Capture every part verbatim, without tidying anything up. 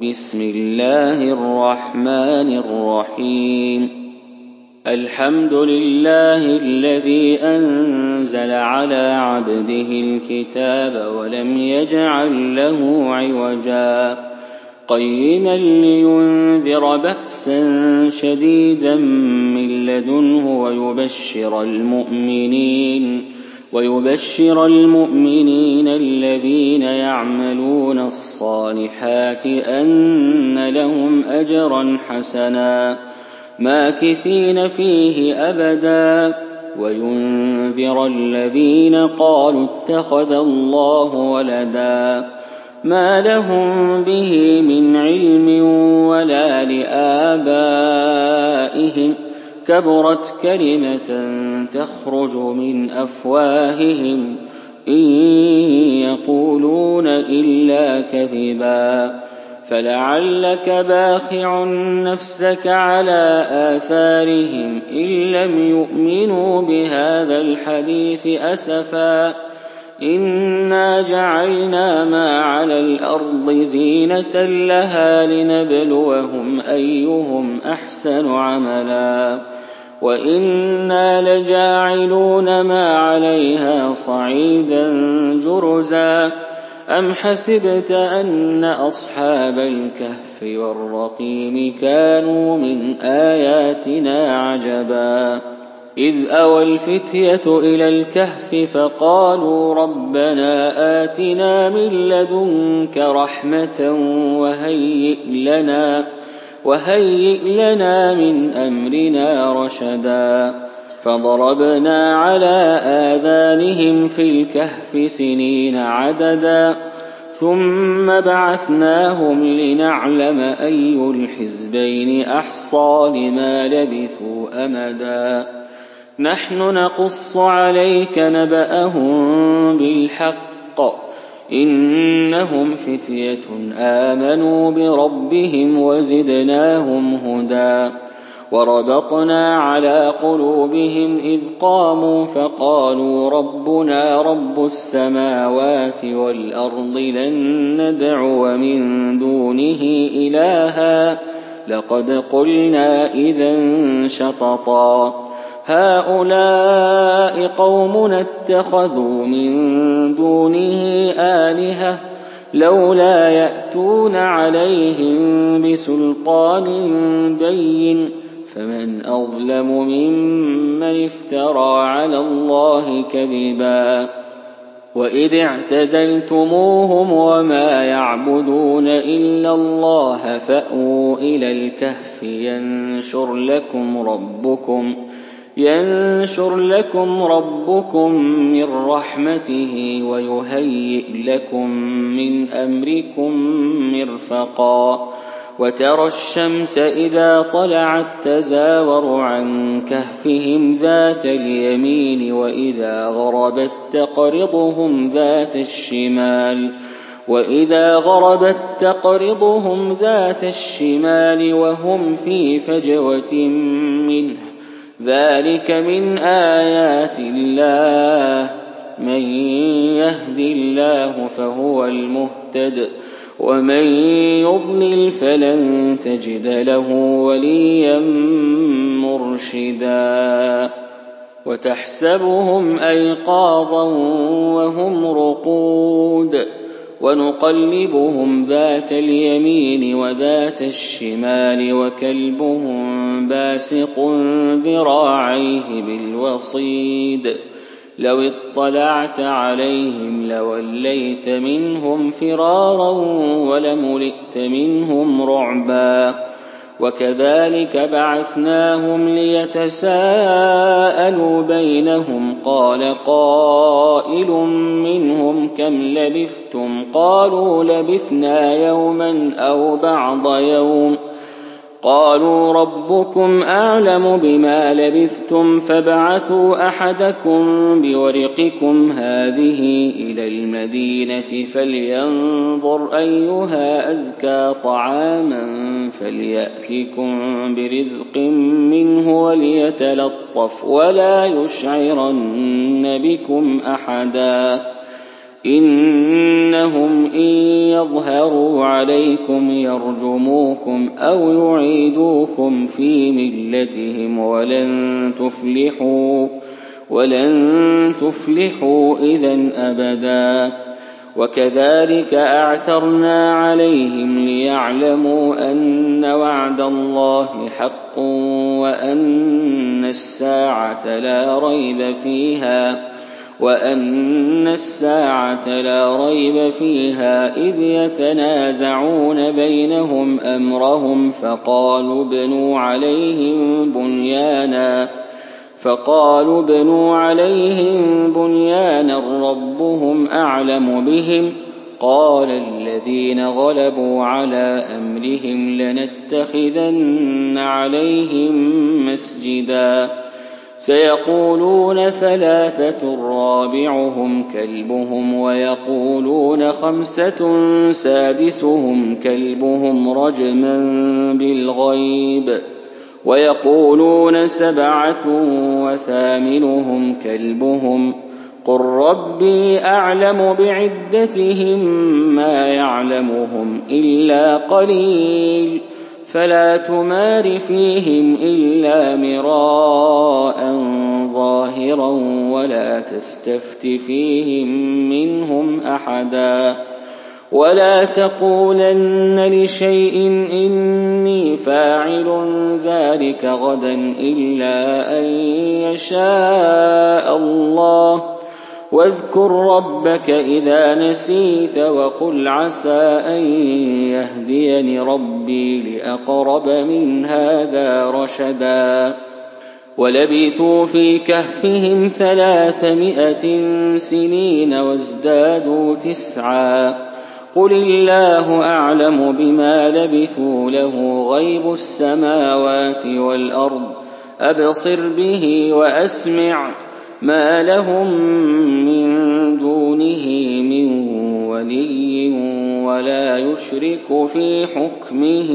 بسم الله الرحمن الرحيم الحمد لله الذي أنزل على عبده الكتاب ولم يجعل له عوجا قيما لينذر بأسا شديدا من لدنه ويبشر المؤمنين ويبشر المؤمنين الذين يعملون الصالحات أن لهم أجرا حسنا ماكثين فيه أبدا وينذر الذين قالوا اتخذ الله ولدا ما لهم به من علم ولا لآبائهم كبرت كلمة تخرج من أفواههم إن يقولون إلا كذبا فلعلك باخع نفسك على آثارهم إن لم يؤمنوا بهذا الحديث أسفا إنا جعلنا ما على الأرض زينة لها لنبلوهم أيهم أحسن عملا وإنا لجاعلون ما عليها صعيدا جرزا أم حسبت أن أصحاب الكهف والرقيم كانوا من آياتنا عجبا إذ أوى الفتية إلى الكهف فقالوا ربنا آتنا من لدنك رحمة وهيئ لنا وهيئ لنا من أمرنا رشدا فضربنا على آذانهم في الكهف سنين عددا ثم بعثناهم لنعلم أي الحزبين أحصى لما لبثوا أمدا نحن نقص عليك نبأهم بالحق إنهم فتية آمنوا بربهم وزدناهم هدى وربطنا على قلوبهم إذ قاموا فقالوا ربنا رب السماوات والأرض لن ندعو من دونه إلها لقد قلنا إذا شططا هؤلاء قومنا اتخذوا من دونه آلهة لولا يأتون عليهم بسلطان بين فمن أظلم ممن افترى على الله كذبا وإذ اعتزلتموهم وما يعبدون إلا الله فأووا إلى الكهف ينشر لكم ربكم ينشر لكم ربكم من رحمته ويهيئ لكم من أمركم مرفقا وترى الشمس إذا طلعت تزاور عن كهفهم ذات اليمين وإذا غربت تقرضهم ذات الشمال وإذا غربت تقرضهم ذات الشمال وهم في فجوة منه ذلك من آيات الله من يهد الله فهو المهتد ومن يضلل فلن تجد له وليا مرشدا وتحسبهم أيقاظا وهم رقود ونقلبهم ذات اليمين وذات الشمال وكلبهم باسق ذراعيه بالوصيد لو اطلعت عليهم لوليت منهم فرارا ولملئت منهم رعبا وكذلك بعثناهم ليتساءلوا بينهم قال قائل منهم كم لبثتم قالوا لبثنا يوما أو بعض يوم قالوا ربكم أعلم بما لبثتم فابعثوا أحدكم بورقكم هذه إلى المدينة فلينظر أيها أزكى طعاما فليأتكم برزق منه وليتلطف ولا يشعرن بكم أحدا إنهم إن يظهروا عليكم يرجموكم أو يعيدوكم في ملتهم ولن تفلحوا ولن تفلحوا إذن أبدا. وكذلك أعثرنا عليهم ليعلموا أن وعد الله حق وأن الساعة لا ريب فيها وأن الساعة لا ريب فيها إذ يتنازعون بينهم أمرهم فقالوا ابنوا عليهم بنيانا فقالوا ابنوا عليهم بنيانا ربهم أعلم بهم قال الذين غلبوا على أمرهم لنتخذن عليهم مسجدا سيقولون ثلاثة رابعهم كلبهم ويقولون خمسة سادسهم كلبهم رجما بالغيب ويقولون سبعة وثامنهم كلبهم قل ربي أعلم بعدتهم ما يعلمهم إلا قليل فلا تمار فيهم إلا مراء ظاهرا ولا تستفت فيهم منهم أحدا ولا تقولن لشيء إني فاعل ذلك غدا إلا أن يشاء الله واذكر ربك إذا نسيت وقل عسى أن يهديني ربي لأقرب من هذا رشدا ولبثوا في كهفهم ثلاثمائة سنين وازدادوا تسعا قل الله أعلم بما لبثوا له غيب السماوات والأرض أبصر به وأسمع ما لهم من دونه من ولي ولا يشرك في حكمه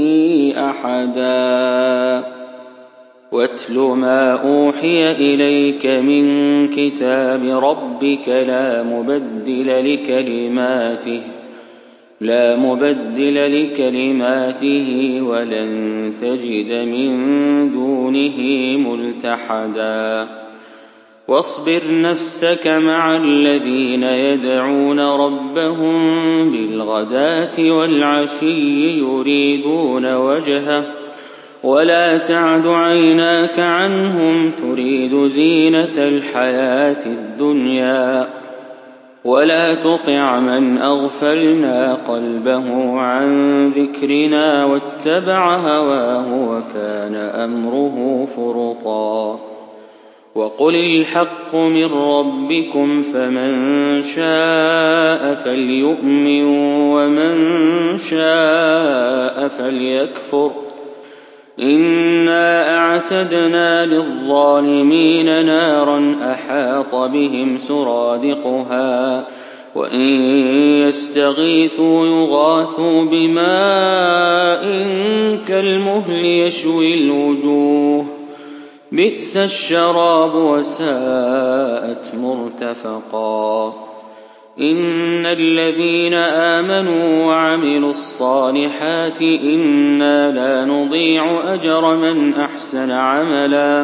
أحدا واتل ما أوحي إليك من كتاب ربك لا مبدل لكلماته لا مبدل لكلماته ولن تجد من دونه ملتحدا واصبر نفسك مع الذين يدعون ربهم بالغداة والعشي يريدون وجهه ولا تعد عيناك عنهم تريد زينة الحياة الدنيا ولا تطع من أغفلنا قلبه عن ذكرنا واتبع هواه وكان أمره فرطا وقل الحق من ربكم فمن شاء فليؤمن ومن شاء فليكفر إنا أعتدنا للظالمين نارا أحاط بهم سرادقها وإن يستغيثوا يغاثوا بماء كالمهل يشوي الوجوه بئس الشراب وساءت مرتفقا إن الذين آمنوا وعملوا الصالحات إنا لا نضيع أجر من أحسن عملا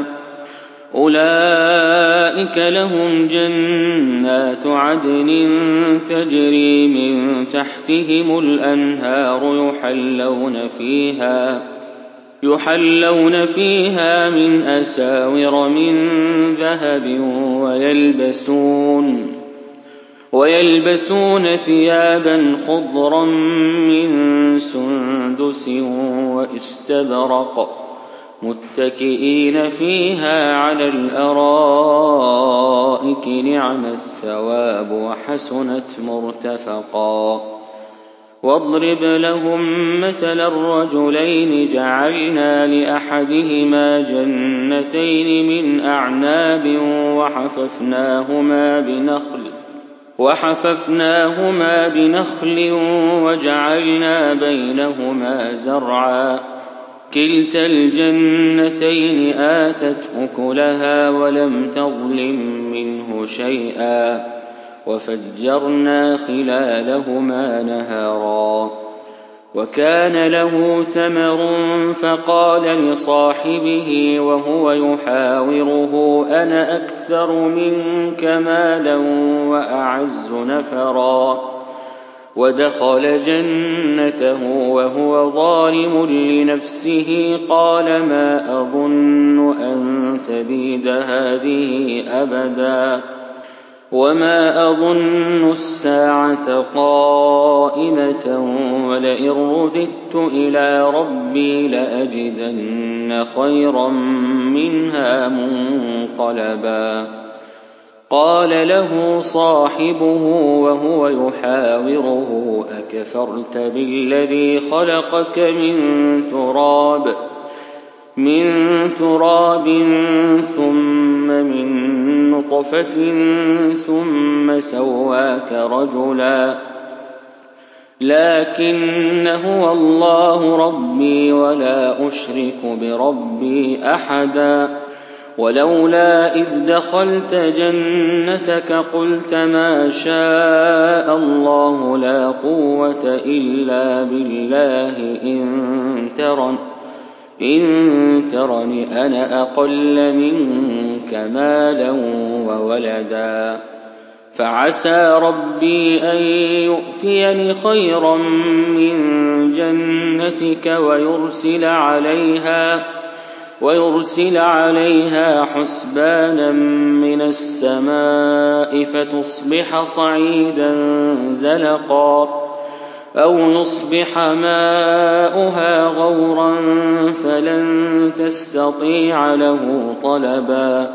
أولئك لهم جنات عدن تجري من تحتهم الأنهار يحلون فيها يحلون فيها من أساور من ذهب ويلبسون ويلبسون ثيابا خضرا من سندس واستبرق متكئين فيها على الأرائك نعم الثواب وحسنت مرتفقا واضرب لهم مثل الرجلين جعلنا لأحدهما جنتين من أعناب وحففناهما بنخل وحففناهما بنخل وجعلنا بينهما زرعا كلتا الجنتين آتت أكلها ولم تظلم منه شيئا وفجرنا خلالهما نهرا. وكان له ثمر فقال لصاحبه وهو يحاوره أنا أكثر منك مالا وأعز نفرا. ودخل جنته وهو ظالم لنفسه قال ما أظن أن تبيد هذه أبدا وما أظن الساعة قائمة ولئن رددت إلى ربي لأجدن خيرا منها منقلبا. قال له صاحبه وهو يحاوره أكفرت بالذي خلقك من تراب من تراب ثم من نطفة ثم سواك رجلا لكن هو الله ربي ولا أشرك بربي أحدا. ولولا إذ دخلت جنتك قلت ما شاء الله لا قوة إلا بالله إن ترن إن ترن أنا أقل منك مالا وولدا. فعسى ربي أن يؤتيني خيرا من جنتك ويرسل عليها ويرسل عليها حسبانا من السماء فتصبح صعيدا زلقا أو يصبح ماؤها غورا فلن تستطيع له طلبا.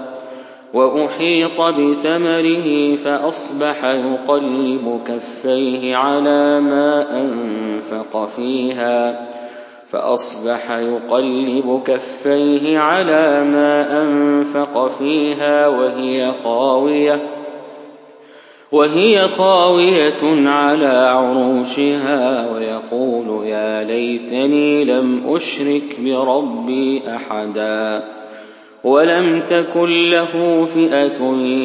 وأحيط بثمره فأصبح يقلب كفيه على ما أنفق فيها فأصبح يقلب كفيه على ما أنفق فيها وهي خاوية وهي خاوية على عروشها ويقول يا ليتني لم أشرك بربي أحدا. ولم تكن له فئة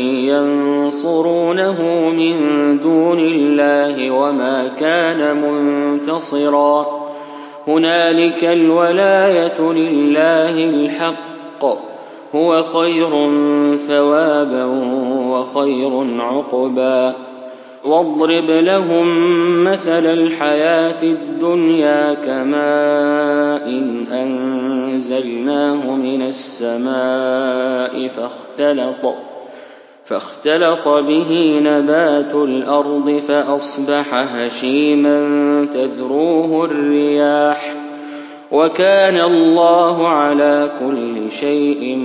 ينصرونه من دون الله وما كان منتصرا. هنالك الولاية لله الحق هو خير ثوابا وخير عقبا. واضرب لهم مثل الحياة الدنيا كماء إن أنزلناه من السماء فاختلط فاختلط به نبات الأرض فأصبح هشيما تذروه الرياح وكان الله على كل شيء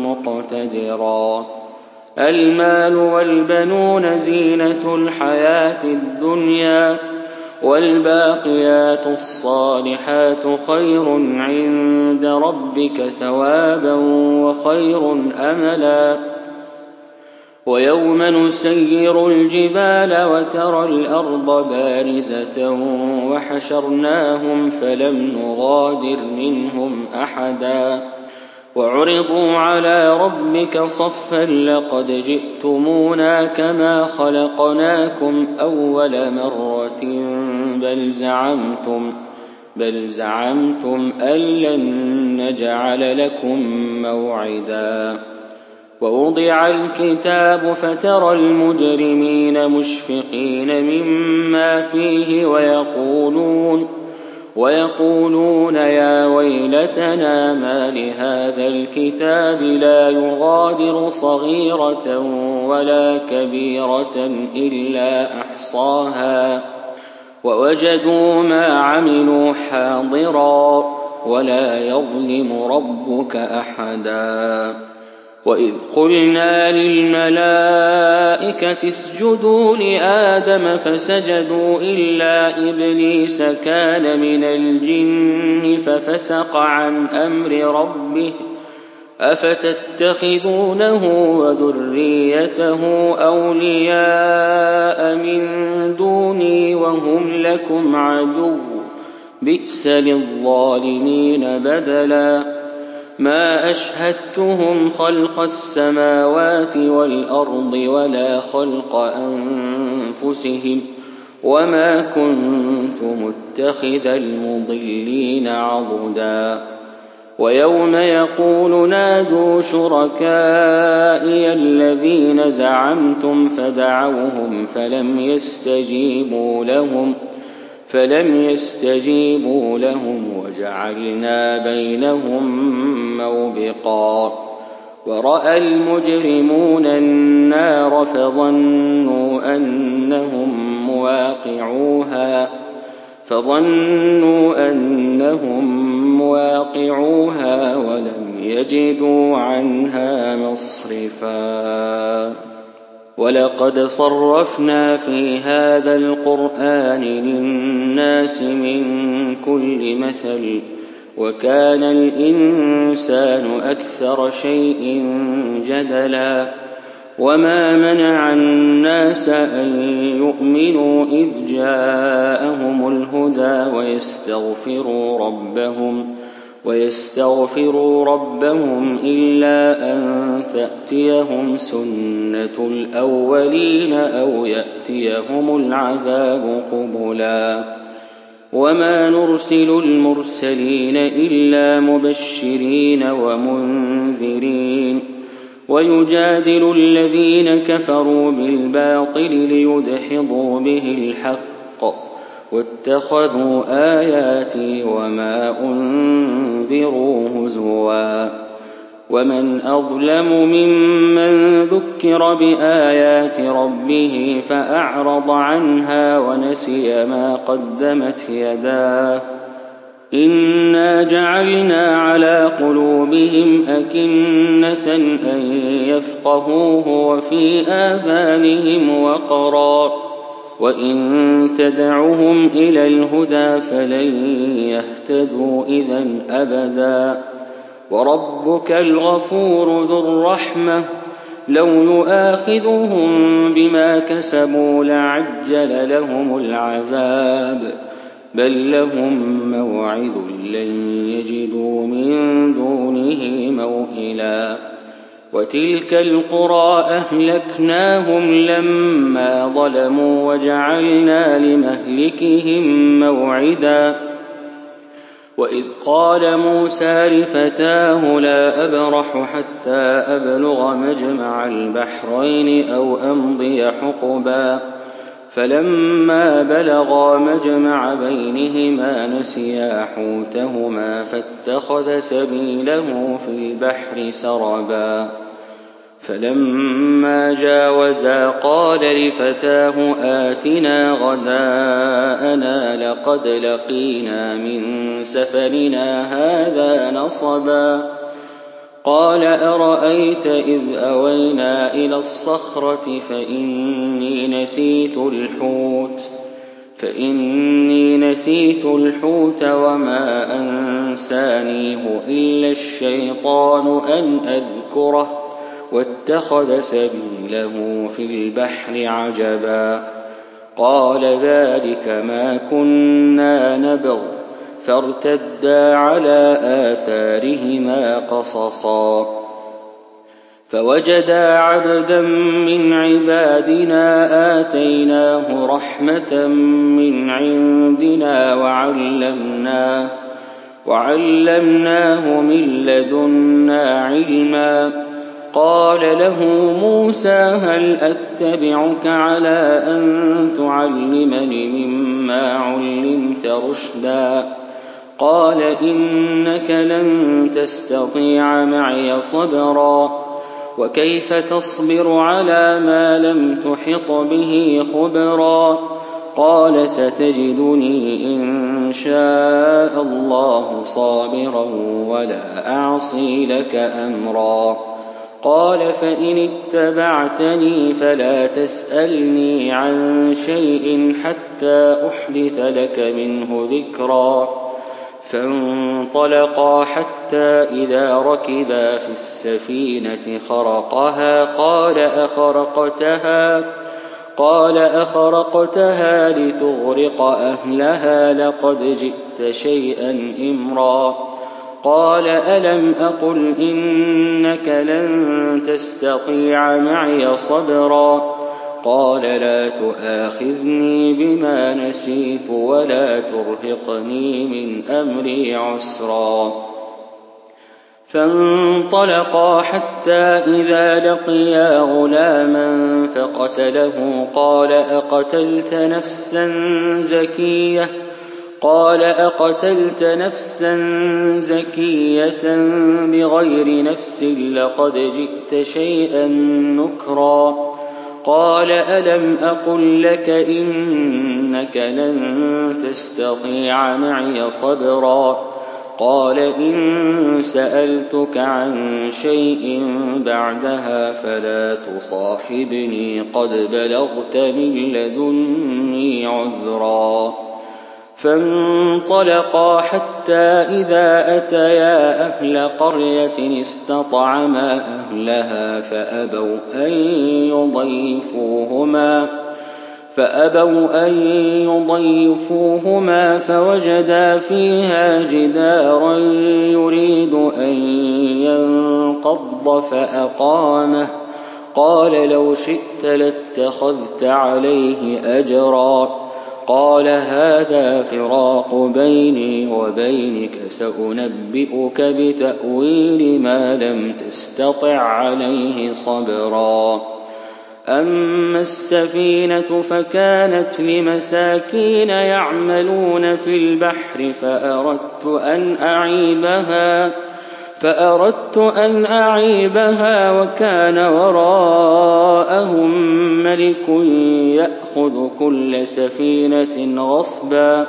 مقتدرا. المال والبنون زينة الحياة الدنيا والباقيات الصالحات خير عند ربك ثوابا وخير أملا. ويوم نسير الجبال وترى الأرض بارزة وحشرناهم فلم نغادر منهم أحدا وعرضوا على ربك صفا لقد جئتمونا كما خلقناكم أول مرة بل زعمتم بل زعمتم أن لن نجعل لكم موعدا. ووضع الكتاب فترى المجرمين مشفقين مما فيه ويقولون ويقولون يا ويلتنا ما لهذا الكتاب لا يغادر صغيرة ولا كبيرة إلا أحصاها ووجدوا ما عملوا حاضرا ولا يظلم ربك أحدا. وإذ قلنا للملائكة اسجدوا لآدم فسجدوا إلا إبليس كان من الجن ففسق عن أمر ربه أفتتخذونه وذريته أولياء من دوني وهم لكم عدو بئس للظالمين بدلا. ما أشهدتهم خلق السماوات والأرض ولا خلق أنفسهم وما كنت متخذ المضلين عضدا ويوم يقول نادوا شركائي الذين زعمتم فدعوهم فلم يستجيبوا لهم فلم يستجيبوا لهم وجعلنا بينهم موبقا ورأى المجرمون النار فظنوا أنهم مواقعوها فظنوا أنهم مواقعوها ولم يجدوا عنها مصرفا ولقد صرفنا في هذا القرآن للناس من كل مثل وكان الإنسان أكثر شيء جدلا وما منع الناس أن يؤمنوا إذ جاءهم الهدى ويستغفروا ربهم ويستغفروا ربهم إلا أن تأتيهم سنة الأولين أو يأتيهم العذاب قبلا وما نرسل المرسلين إلا مبشرين ومنذرين ويجادل الذين كفروا بالباطل ليدحضوا به الحق واتخذوا آياتي وما أنذروا هزوا ومن أظلم ممن ذكر بآيات ربه فأعرض عنها ونسي ما قدمت يداه إنا جعلنا على قلوبهم أكنة أن يفقهوه وفي آذانهم وقرا وإن تدعهم إلى الهدى فلن يهتدوا إذن أبدا وربك الغفور ذو الرحمة لو يؤاخذهم بما كسبوا لعجل لهم العذاب بل لهم موعد لن يجدوا من دونه موئلا وتلك القرى أهلكناهم لما ظلموا وجعلنا لمهلكهم موعدا وإذ قال موسى لفتاه لا أبرح حتى أبلغ مجمع البحرين أو أمضي حقبا فلما بلغا مجمع بينهما نسيا حوتهما فاتخذ سبيله في البحر سربا فلما جاوزا قال لفتاه آتنا غداءنا لقد لقينا من سفرنا هذا نصبا قال أرأيت إذ أوينا إلى الصخرة فإني نسيت الحوت فإني نسيت الحوت وما أنسانيه إلا الشيطان أن أذكره واتخذ سبيله في البحر عجبا قال ذلك ما كنا نبغ فارتدا على آثارهما قصصا فوجدا عبدا من عبادنا آتيناه رحمة من عندنا وعلمناه, وعلمناه من لدنا علما قال له موسى هل أتبعك على أن تعلمني مما علمت رشدا قال إنك لن تستطيع معي صبرا وكيف تصبر على ما لم تحط به خبرا قال ستجدني إن شاء الله صابرا ولا أعصي لك أمرا قال فإن اتبعتني فلا تسألني عن شيء حتى أحدث لك منه ذكرا فانطلقا حتى إذا ركبا في السفينة خرقها قال أخرقتها قال أخرقتها لتغرق أهلها لقد جئت شيئا إمرا قال ألم أقل إنك لن تستطيع معي صبرا قال لا تؤاخذني بما نسيت ولا ترهقني من أمري عسرا فانطلقا حتى إذا لقيا غلاما فقتله قال أقتلت نفسا زكية قال أقتلت نفسا زكية بغير نفس لقد جئت شيئا نكرا قال ألم أقل لك إنك لن تستطيع معي صبرا قال إن سألتك عن شيء بعدها فلا تصاحبني قد بلغت من لدني عذرا فانطلقا حتى إذا أتيا أهل قرية استطعما أهلها فأبوا أن يضيفوهما فأبوا أن يضيفوهما فوجدا فيها جدارا يريد أن ينقض فأقامه قال لو شئت لاتخذت عليه أجرا قال هذا فراق بيني وبينك سأنبئك بتأويل ما لم تستطع عليه صبرا أما السفينة فكانت لمساكين يعملون في البحر فأردت أن أعيبها فأردت أن أعيبها وكان وراءهم ملك يأخذ كل سفينة غصبا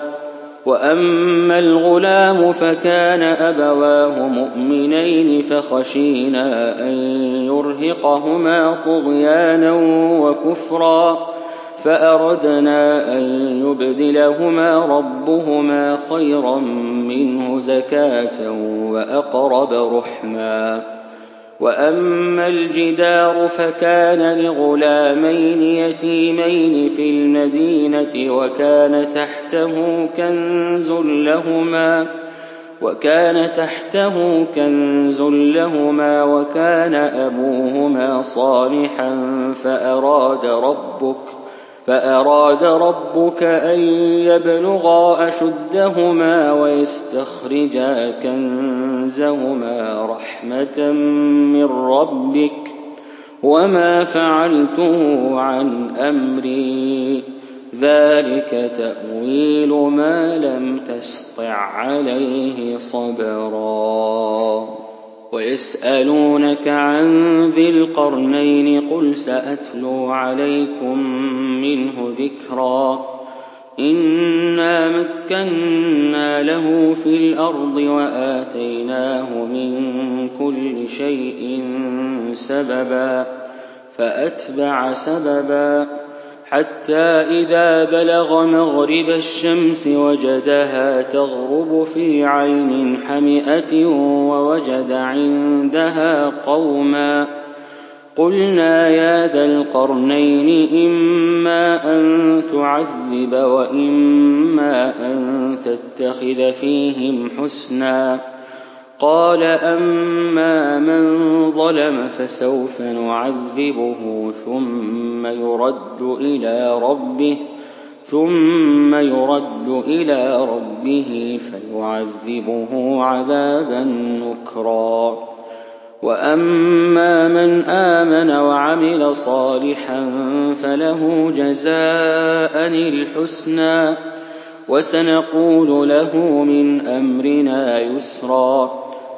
وأما الغلام فكان أبواه مؤمنين فخشينا أن يرهقهما طغيانا وكفرا فأردنا أن يبدلهما ربهما خيرا منه زكاة وأقرب رحما وأما الجدار فكان لغلامين يتيمين في المدينة وكان تحته كنز لهما وكان تحته كنز لهما وكان أبوهما صالحا فأراد ربك فأراد ربك أن يبلغا أشدهما ويستخرجا كنزهما رحمة من ربك وما فعلته عن أمري ذلك تأويل ما لم تسطع عليه صبرا ويسألونك عن ذي القرنين قل سأتلو عليكم منه ذكرا إنا مكنا له في الأرض وآتيناه من كل شيء سببا فأتبع سببا حتى إذا بلغ مغرب الشمس وجدها تغرب في عين حمئة ووجد عندها قوما قلنا يا ذا القرنين إما أن تعذب وإما أن تتخذ فيهم حسنا قال أما من ظلم فسوف نعذبه ثم يرد إلى ربه ثم يرد إلى ربه فيعذبه عذابا نكرا وأما من آمن وعمل صالحا فله جزاء الحسنى وسنقول له من أمرنا يسرا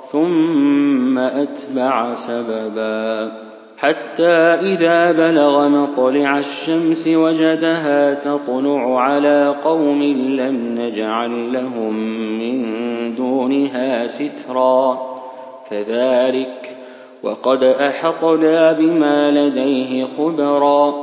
ثم أتبع سببا حتى إذا بلغ مطلع الشمس وجدها تطلع على قوم لم نجعل لهم من دونها سترا كذلك وقد أحطنا بما لديه خبرا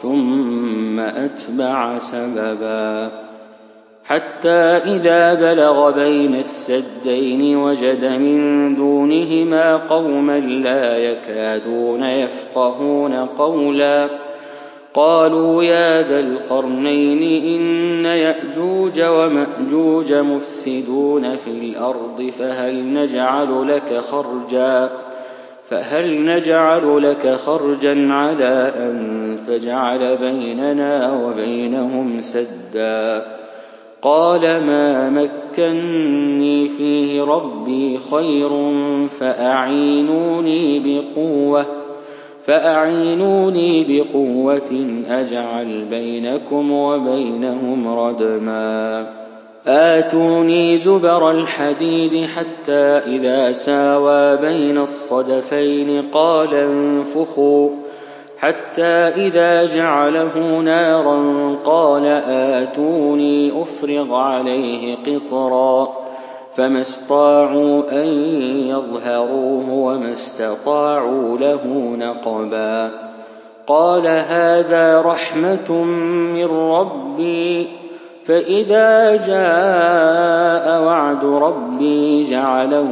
ثم أتبع سببا حتى إذا بلغ بين السدين وجد من دونهما قوما لا يكادون يفقهون قولا قالوا يا ذا القرنين إن يأجوج ومأجوج مفسدون في الأرض فهل نجعل لك خرجا فهل نجعل لك خرجا على أن تجعل بيننا وبينهم سدا قال ما مكني فيه ربي خير فأعينوني بقوة فأعينوني بقوة أجعل بينكم وبينهم ردما آتوني زبر الحديد حتى إذا ساوى بين الصدفين قال انفخوا حتى إذا جعله نارا قال آتوني أفرغ عليه قطرا فما استطاعوا أن يظهروه وما استطاعوا له نقبا قال هذا رحمة من ربي فإذا جاء وعد ربي جعله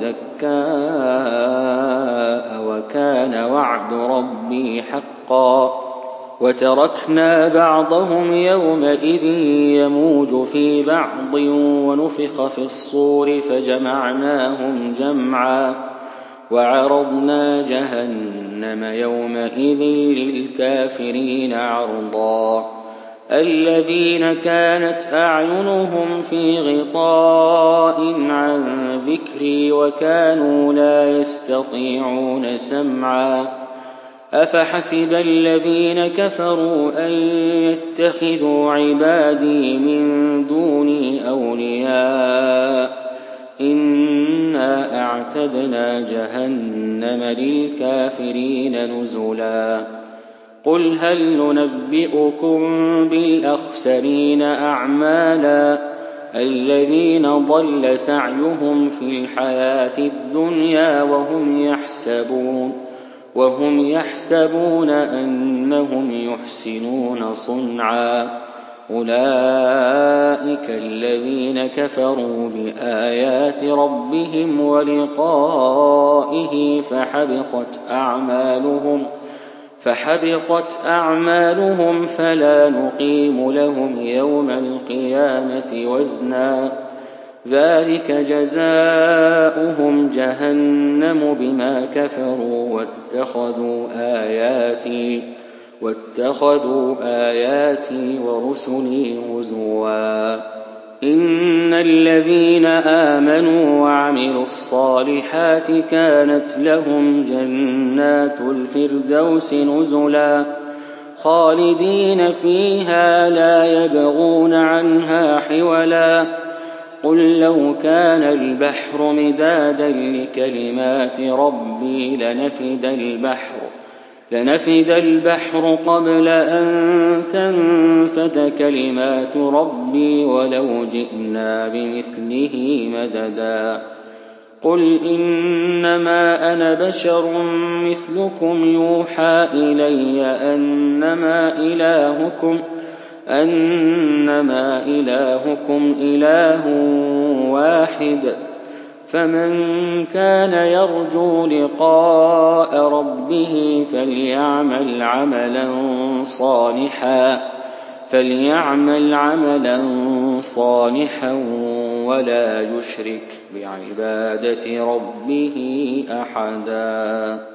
دكاء وكان وعد ربي حقا وتركنا بعضهم يومئذ يموج في بعض ونفخ في الصور فجمعناهم جمعا وعرضنا جهنم يومئذ للكافرين عرضا الذين كانت أعينهم في غطاء عن ذكري وكانوا لا يستطيعون سمعا أفحسب الذين كفروا أن يتخذوا عبادي من دوني أولياء إنا أعتدنا جهنم للكافرين نزلا قل هل ننبئكم بالأخسرين أعمالا الذين ضل سعيهم في الحياة الدنيا وهم يحسبون وهم يحسبون أنهم يحسنون صنعا أولئك الذين كفروا بآيات ربهم ولقائه فحبطت أعمالهم فحبطت أعمالهم فلا نقيم لهم يوم القيامة وزنا ذلك جزاؤهم جهنم بما كفروا واتخذوا آياتي واتخذوا آياتي ورسلي هزوا إن الذين آمنوا وعملوا الصالحات كانت لهم جنات الفردوس نزلا خالدين فيها لا يبغون عنها حولا قل لو كان البحر مدادا لكلمات ربي لنفد البحر لنفد البحر قبل أن تنفد كلمات ربي ولو جئنا بمثله مددا قل إنما أنا بشر مثلكم يوحى إلي أنما إلهكم أنما إلهكم إله واحد فمن كان يرجو لقاء ربه فليعمل عملا صالحا فليعمل عملا صالحا ولا يشرك بعبادة ربه أحدا.